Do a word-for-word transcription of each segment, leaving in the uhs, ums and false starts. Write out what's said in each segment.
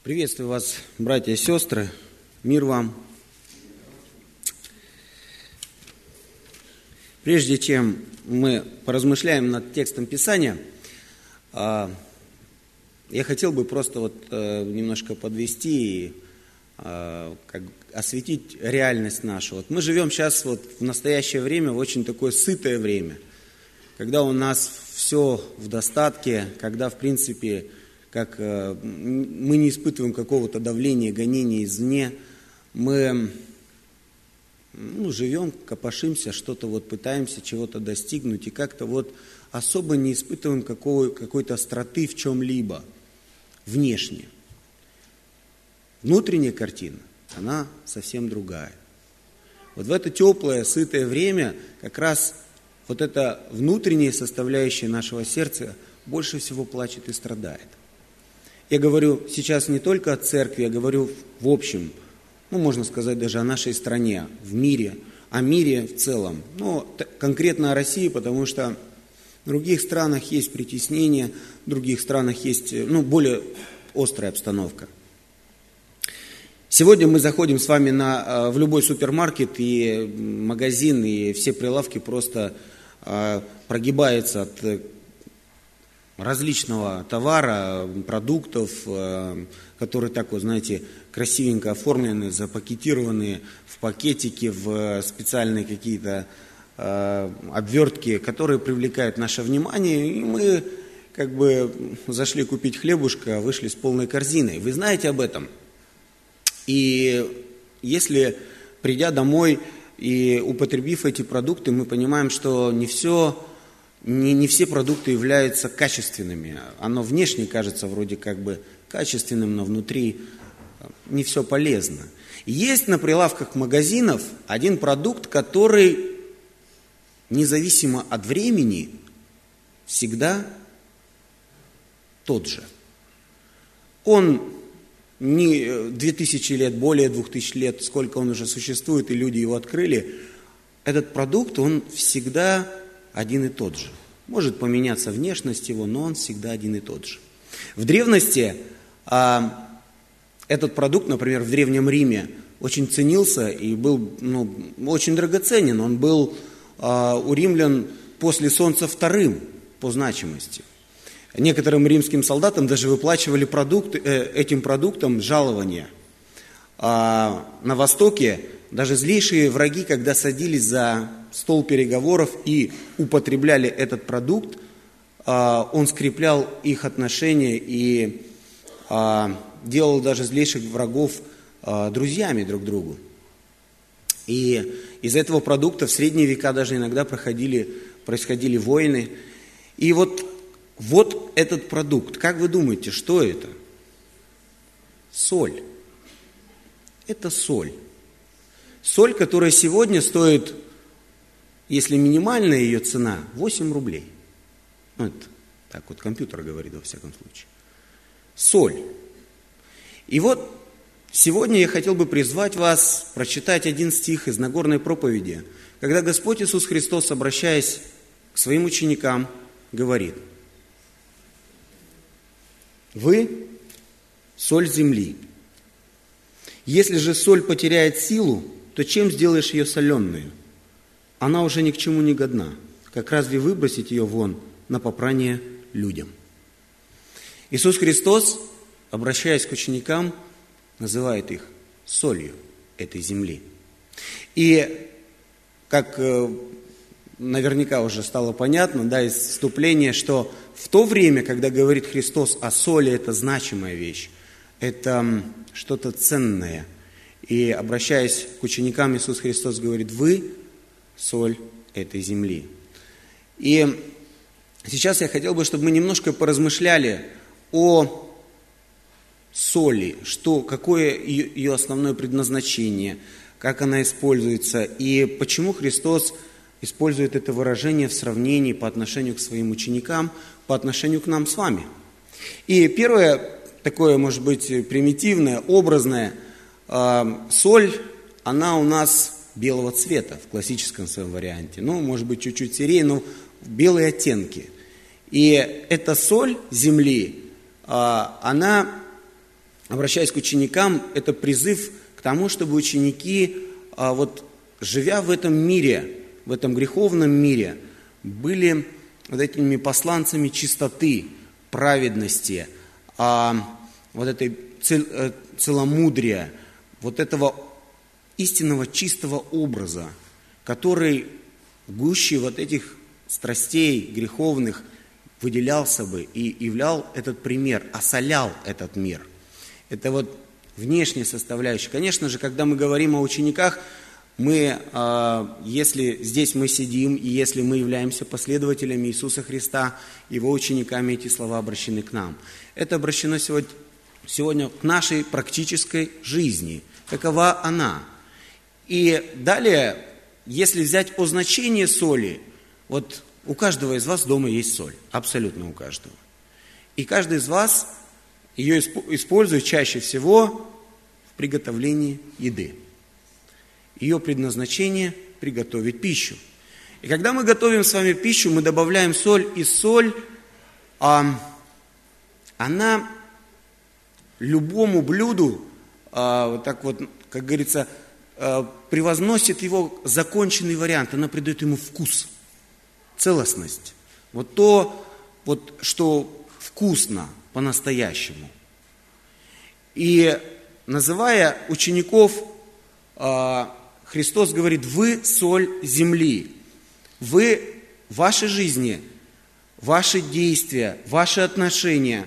Приветствую вас, братья и сестры, мир вам. Прежде чем мы поразмышляем над текстом Писания, я хотел бы просто вот немножко подвести и как осветить реальность нашу. Вот мы живем сейчас вот в настоящее время в очень такое сытое время, когда у нас все в достатке, когда в принципе как мы не испытываем какого-то давления, гонения извне, мы ну, живем, копошимся, что-то вот пытаемся чего-то достигнуть и как-то вот особо не испытываем какого, какой-то остроты в чем-либо внешне. Внутренняя картина, она совсем другая. Вот в это теплое, сытое время как раз вот эта внутренняя составляющая нашего сердца больше всего плачет и страдает. Я говорю сейчас не только о церкви, я говорю в общем, ну, можно сказать даже о нашей стране, в мире, о мире в целом. Но конкретно о России, потому что в других странах есть притеснение, в других странах есть, ну, более острая обстановка. Сегодня мы заходим с вами на, в любой супермаркет и магазин, и все прилавки просто а, прогибаются от различного товара, продуктов, которые так вот, знаете, красивенько оформлены, запакетированы в пакетики, в специальные какие-то э, обвертки, которые привлекают наше внимание. И мы как бы зашли купить хлебушка, вышли с полной корзиной. Вы знаете об этом? И если, придя домой и употребив эти продукты, мы понимаем, что не все... Не, не все продукты являются качественными. Оно внешне кажется вроде как бы качественным, но внутри не все полезно. Есть на прилавках магазинов один продукт, который независимо от времени всегда тот же. Он не две тысячи лет, более двух тысяч лет, сколько он уже существует, и люди его открыли. Этот продукт, он всегда один и тот же. Может поменяться внешность его, но он всегда один и тот же. В древности а, этот продукт, например, в Древнем Риме очень ценился и был ну, очень драгоценен. Он был а, у римлян после солнца вторым по значимости. Некоторым римским солдатам даже выплачивали продукт, э, этим продуктом жалования. А, на Востоке даже злейшие враги, когда садились за стол переговоров и употребляли этот продукт, он скреплял их отношения и делал даже злейших врагов друзьями друг другу. И из этого продукта в средние века даже иногда проходили, происходили войны. И вот, вот этот продукт, как вы думаете, что это? Соль. Это соль. Соль, которая сегодня стоит, если минимальная ее цена, восемь рублей. Ну, это так вот компьютер говорит во всяком случае. Соль. И вот сегодня я хотел бы призвать вас прочитать один стих из Нагорной проповеди, когда Господь Иисус Христос, обращаясь к своим ученикам, говорит: «Вы – соль земли. Если же соль потеряет силу, то чем сделаешь ее соленую? Она уже ни к чему не годна, как разве выбросить ее вон на попрание людям?» Иисус Христос, обращаясь к ученикам, называет их солью этой земли. И, как наверняка уже стало понятно, да, из вступления, что в то время, когда говорит Христос о соли, это значимая вещь, это что-то ценное. И, обращаясь к ученикам, Иисус Христос говорит: «Вы – соль этой земли». И сейчас я хотел бы, чтобы мы немножко поразмышляли о соли, что, какое ее основное предназначение, как она используется, и почему Христос использует это выражение в сравнении по отношению к своим ученикам, по отношению к нам с вами. И первое, такое, может быть, примитивное, образное, соль, она у нас белого цвета в классическом своем варианте. Ну, может быть, чуть-чуть серее, но белые оттенки. И эта соль земли, она обращаясь к ученикам, это призыв к тому, чтобы ученики, вот, живя в этом мире, в этом греховном мире, были вот этими посланцами чистоты, праведности, вот этой целомудрия, вот этого истинного чистого образа, который в гуще вот этих страстей греховных выделялся бы и являл этот пример, осолял этот мир. Это вот внешняя составляющая. Конечно же, когда мы говорим о учениках, мы, если здесь мы сидим, и если мы являемся последователями Иисуса Христа, Его учениками, эти слова обращены к нам. Это обращено сегодня, сегодня к нашей практической жизни. Какова она? И далее, если взять о значении соли, вот у каждого из вас дома есть соль, абсолютно у каждого. И каждый из вас ее использует чаще всего в приготовлении еды. Ее предназначение – приготовить пищу. И когда мы готовим с вами пищу, мы добавляем соль, и соль, а, она любому блюду, а, вот так вот, как говорится, а, превозносит его законченный вариант, она придает ему вкус, целостность. Вот то, вот, что вкусно по-настоящему. И называя учеников, а, Христос говорит: вы соль земли, вы в вашей жизни, ваши действия, ваши отношения,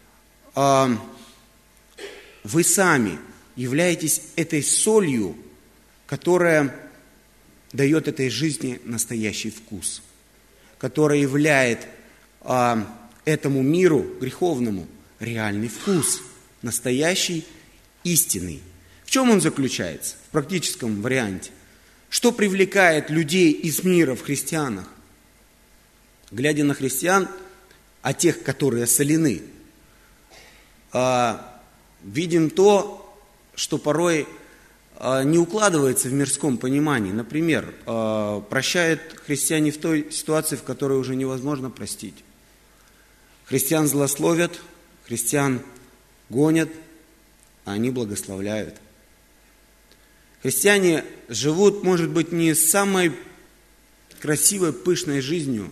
вы сами являетесь этой солью, которая дает этой жизни настоящий вкус, которая являет этому миру греховному реальный вкус, настоящий, истинный. В чем он заключается в практическом варианте? Что привлекает людей из мира в христианах? Глядя на христиан, а тех, которые осолены, видим то, что порой не укладывается в мирском понимании. Например, прощают христиане в той ситуации, в которой уже невозможно простить. Христиан злословят, христиан гонят, а они благословляют. Христиане живут, может быть, не самой красивой, пышной жизнью,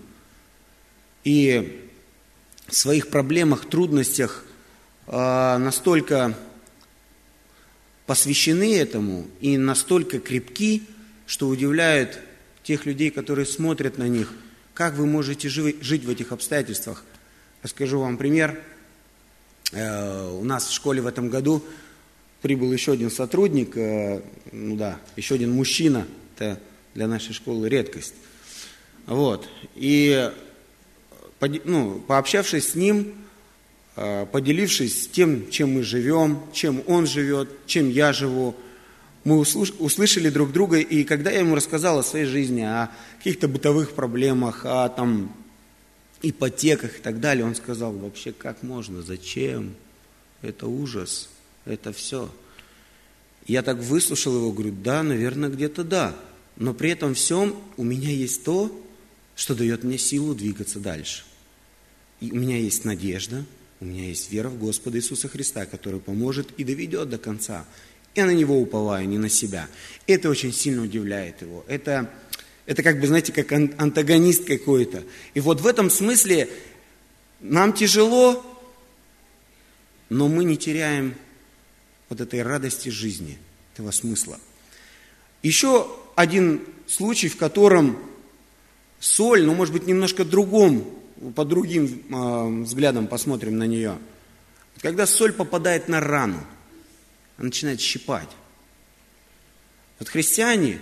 и в своих проблемах, трудностях э, настолько посвящены этому и настолько крепки, что удивляют тех людей, которые смотрят на них. Как вы можете жить в этих обстоятельствах? Расскажу вам пример. Э, у нас в школе в этом году прибыл еще один сотрудник, ну да, еще один мужчина, это для нашей школы редкость. Вот. И ну, пообщавшись с ним, поделившись тем, чем мы живем, чем он живет, чем я живу, мы услышали друг друга, и когда я ему рассказал о своей жизни, о каких-то бытовых проблемах, о там, ипотеках и так далее, он сказал: вообще как можно, зачем, это ужас. Это все. Я так выслушал его, говорю: да, наверное, где-то да. Но при этом всем у меня есть то, что дает мне силу двигаться дальше. И у меня есть надежда, у меня есть вера в Господа Иисуса Христа, который поможет и доведет до конца. Я на Него уповаю, не на себя. Это очень сильно удивляет его. Это, это как бы, знаете, как антагонист какой-то. И вот в этом смысле нам тяжело, но мы не теряем вот этой радости жизни, этого смысла. Еще один случай, в котором соль, ну, может быть, немножко другом, по другим э, взглядам посмотрим на нее. Когда соль попадает на рану, она начинает щипать. Вот христиане,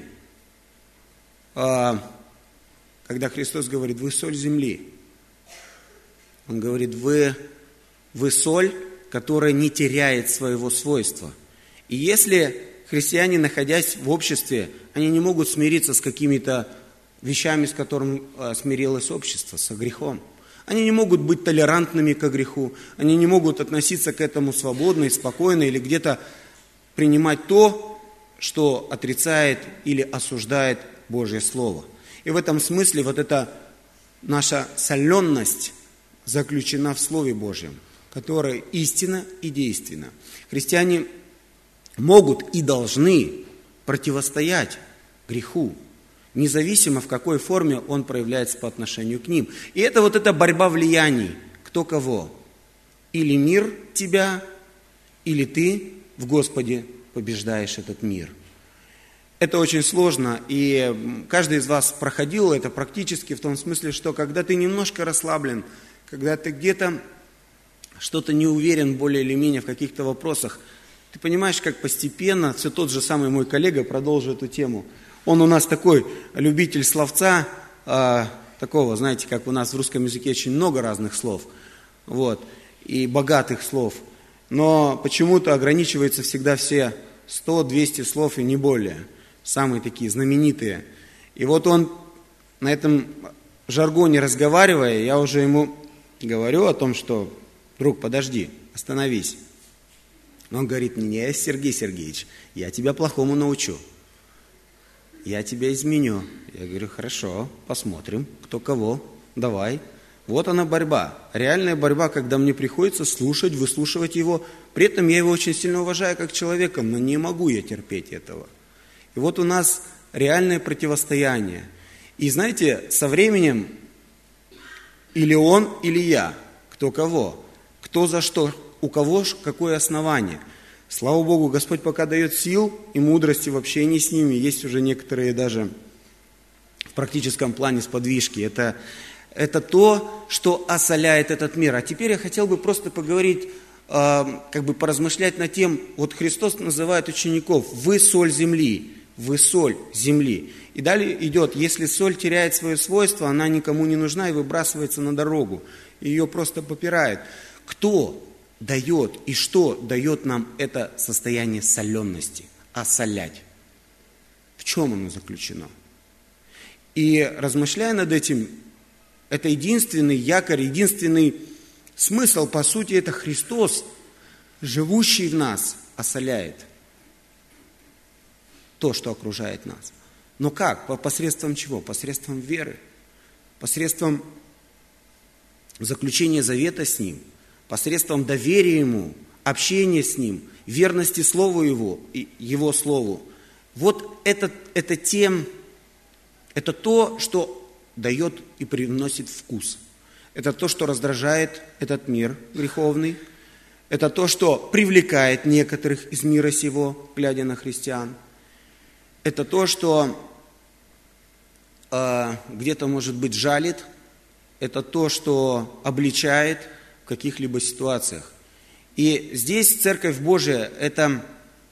э, когда Христос говорит: вы соль земли, Он говорит: вы, вы соль, которая не теряет своего свойства. И если христиане, находясь в обществе, они не могут смириться с какими-то вещами, с которыми смирилось общество, со грехом. Они не могут быть толерантными к греху, они не могут относиться к этому свободно и спокойно, или где-то принимать то, что отрицает или осуждает Божье Слово. И в этом смысле вот эта наша соленность заключена в Слове Божьем. которое истинно и действенно. Христиане могут и должны противостоять греху, независимо в какой форме он проявляется по отношению к ним. И это вот эта борьба влияний, кто кого. Или мир тебя, или ты в Господе побеждаешь этот мир. Это очень сложно, и каждый из вас проходил это практически в том смысле, что когда ты немножко расслаблен, когда ты где-то что-то не уверен более или менее в каких-то вопросах, ты понимаешь, как постепенно, все тот же самый мой коллега, продолжу эту тему, он у нас такой любитель словца, э, такого, знаете, как у нас в русском языке очень много разных слов, вот, и богатых слов, но почему-то ограничивается всегда все сто-двести слов и не более, самые такие знаменитые. И вот он на этом жаргоне разговаривая, я уже ему говорю о том, что, друг, подожди, остановись. Он говорит, не, Сергей Сергеевич, я тебя плохому научу. Я тебя изменю. Я говорю, хорошо, посмотрим, кто кого, давай. Вот она борьба. Реальная борьба, когда мне приходится слушать, выслушивать его. При этом я его очень сильно уважаю как человека, но не могу я терпеть этого. И вот у нас реальное противостояние. И знаете, со временем или он, или я, кто кого, кто за что, у кого какое основание. Слава Богу, Господь пока дает сил и мудрости в общении с ними. Есть уже некоторые даже в практическом плане сподвижки. Это, это то, что осоляет этот мир. А теперь я хотел бы просто поговорить, э, как бы поразмышлять над тем, вот Христос называет учеников, вы соль земли, вы соль земли. И далее идет, если соль теряет свое свойство, она никому не нужна и выбрасывается на дорогу. Ее просто попирает. Кто дает и что дает нам это состояние соленности, осолять? В чем оно заключено? И размышляя над этим, это единственный якорь, единственный смысл, по сути, это Христос, живущий в нас, осоляет то, что окружает нас. Но как? Посредством чего? Посредством веры, посредством заключения завета с Ним, посредством доверия Ему, общения с Ним, верности Слову Его, Его Слову. Вот это, это тем, это то, что дает и привносит вкус. Это то, что раздражает этот мир греховный. Это то, что привлекает некоторых из мира сего, глядя на христиан. Это то, что э, где-то, может быть, жалит. Это то, что обличает в каких-либо ситуациях. И здесь Церковь Божия – это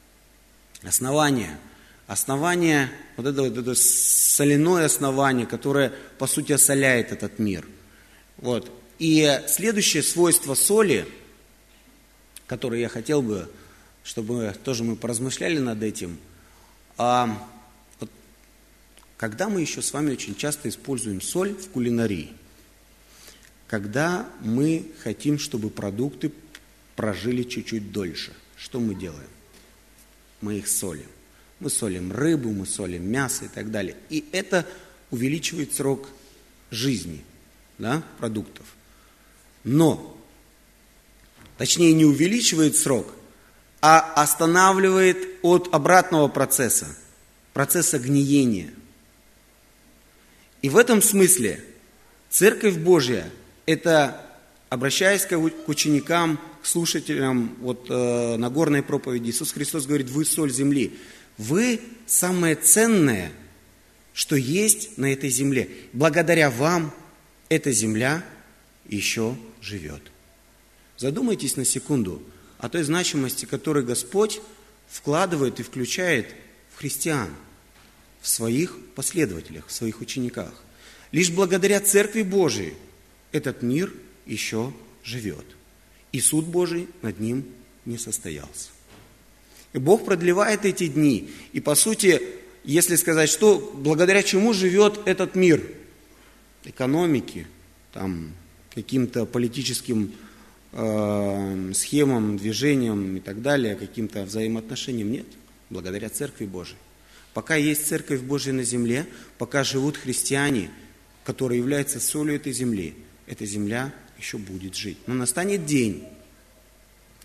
основание. Основание, вот это, вот это соляное основание, которое, по сути, осоляет этот мир. Вот. И следующее свойство соли, которое я хотел бы, чтобы тоже мы поразмышляли над этим, а, вот, когда мы еще с вами очень часто используем соль в кулинарии, когда мы хотим, чтобы продукты прожили чуть-чуть дольше, что мы делаем? Мы их солим. Мы солим рыбу, мы солим мясо и так далее. И это увеличивает срок жизни, да, продуктов. Но, точнее, не увеличивает срок, а останавливает от обратного процесса, процесса гниения. И в этом смысле Церковь Божья – это, обращаясь к ученикам, к слушателям вот, э, Нагорной проповеди, Иисус Христос говорит, вы соль земли. Вы самое ценное, что есть на этой земле. Благодаря вам эта земля еще живет. Задумайтесь на секунду о той значимости, которую Господь вкладывает и включает в христиан, в своих последователях, в своих учениках. Лишь благодаря Церкви Божией этот мир еще живет. И суд Божий над ним не состоялся. И Бог продлевает эти дни. И по сути, если сказать, что благодаря чему живет этот мир? Экономике, там, каким-то политическим э, схемам, движениям и так далее, каким-то взаимоотношениям. Нет, благодаря Церкви Божией. Пока есть Церковь Божия на земле, пока живут христиане, которые являются солью этой земли, эта земля еще будет жить. Но настанет день,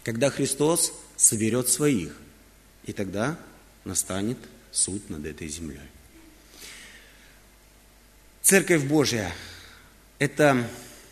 когда Христос соберет своих, и тогда настанет суд над этой землей. Церковь Божья – это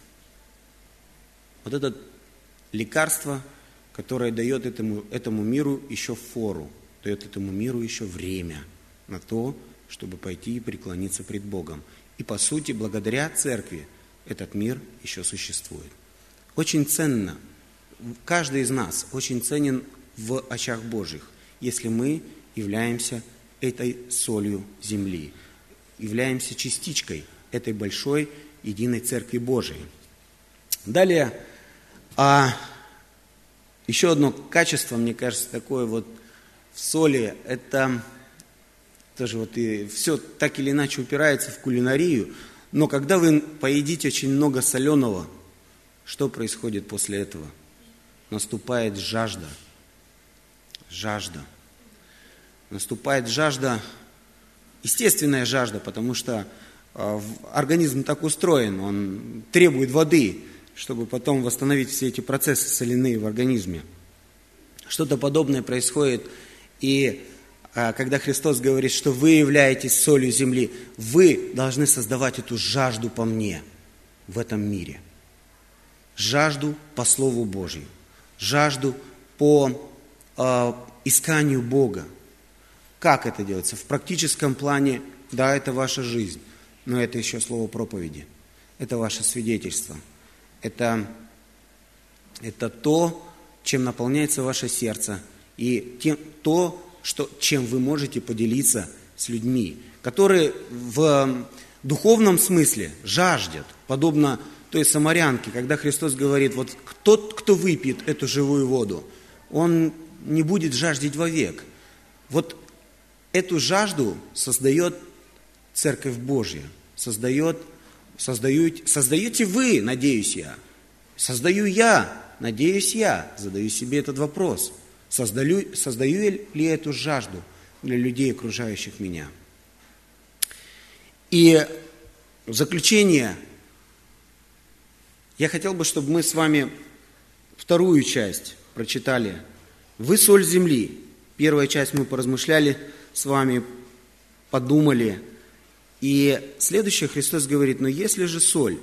вот это лекарство, которое дает этому, этому миру еще фору, дает этому миру еще время на то, чтобы пойти и преклониться пред Богом. И по сути, благодаря церкви этот мир еще существует. Очень ценно, каждый из нас очень ценен в очах Божьих, если мы являемся этой солью земли, являемся частичкой этой большой единой Церкви Божией. Далее, а еще одно качество, мне кажется, такое вот в соли, это тоже вот и все так или иначе упирается в кулинарию, но когда вы поедите очень много соленого, что происходит после этого? Наступает жажда. Жажда. Наступает жажда, естественная жажда, потому что э, организм так устроен, он требует воды, чтобы потом восстановить все эти процессы соляные в организме. Что-то подобное происходит, и э, когда Христос говорит, что вы являетесь солью земли, вы должны создавать эту жажду по мне в этом мире. Жажду по Слову Божьему, жажду по э, исканию Бога. Как это делается? В практическом плане, да, это ваша жизнь, но это еще слово проповеди, это ваше свидетельство, это, это то, чем наполняется ваше сердце, и тем, то, что, чем вы можете поделиться с людьми, которые в духовном смысле жаждет, подобно той самарянке, когда Христос говорит, вот тот, кто выпьет эту живую воду, он не будет жаждать вовек. Вот эту жажду создает Церковь Божья, создает, создают, создаете вы, надеюсь я, создаю я, надеюсь я, задаю себе этот вопрос, создаю, создаю ли эту жажду для людей, окружающих меня. И в заключение я хотел бы, чтобы мы с вами вторую часть прочитали. Вы соль земли. Первая часть мы поразмышляли с вами, подумали. И следующее Христос говорит, но если же соль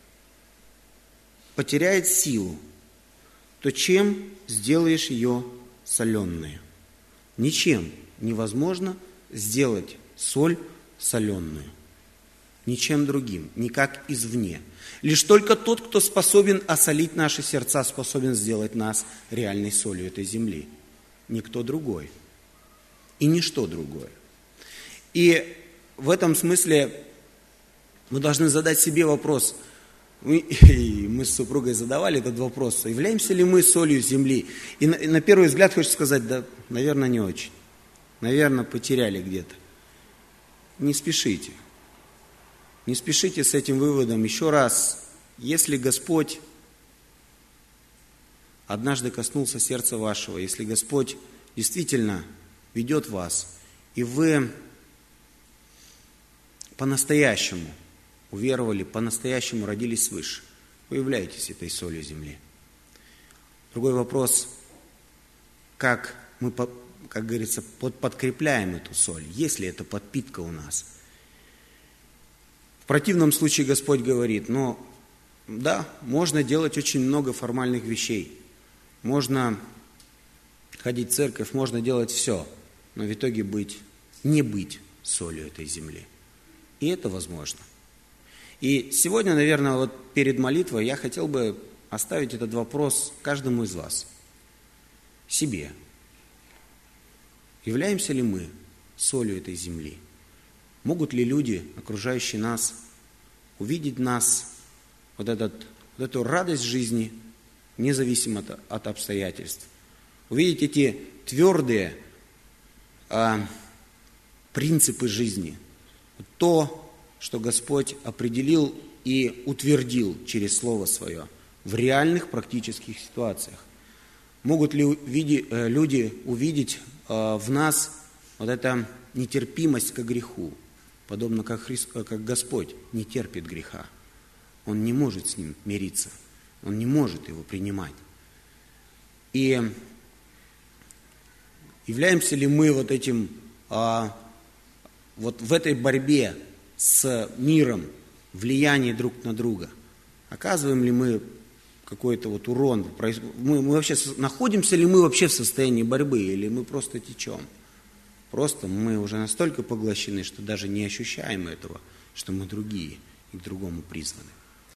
потеряет силу, то чем сделаешь ее соленой? Ничем невозможно сделать соль соленую. Ничем другим, никак извне. Лишь только тот, кто способен осолить наши сердца, способен сделать нас реальной солью этой земли. Никто другой. И ничто другое. И в этом смысле мы должны задать себе вопрос. Мы, мы с супругой задавали этот вопрос. Являемся ли мы солью земли? И на, и на первый взгляд хочется сказать, да, наверное, не очень. Наверное, потеряли где-то. Не спешите. Не спешите с этим выводом. Еще раз, если Господь однажды коснулся сердца вашего, если Господь действительно ведет вас, и вы по-настоящему уверовали, по-настоящему родились свыше, вы являетесь этой солью земли. Другой вопрос, как мы, как говорится, подкрепляем эту соль, есть ли эта подпитка у нас. В противном случае Господь говорит, ну, да, можно делать очень много формальных вещей, можно ходить в церковь, можно делать все, но в итоге быть, не быть солью этой земли. И это возможно. И сегодня, наверное, вот перед молитвой я хотел бы оставить этот вопрос каждому из вас, себе. Являемся ли мы солью этой земли? Могут ли люди, окружающие нас, увидеть нас, вот, этот, вот эту радость жизни, независимо от, от обстоятельств, увидеть эти твердые а, принципы жизни, то, что Господь определил и утвердил через Слово Свое в реальных практических ситуациях. Могут ли увиди, люди увидеть а, в нас вот эту нетерпимость к греху, подобно как, Христ, как Господь не терпит греха. Он не может с ним мириться, Он не может его принимать. И являемся ли мы вот этим, а, вот в этой борьбе с миром, влияние друг на друга, оказываем ли мы какой-то вот урон, мы, мы вообще, находимся ли мы вообще в состоянии борьбы, или мы просто течем? Просто мы уже настолько поглощены, что даже не ощущаем этого, что мы другие и к другому призваны.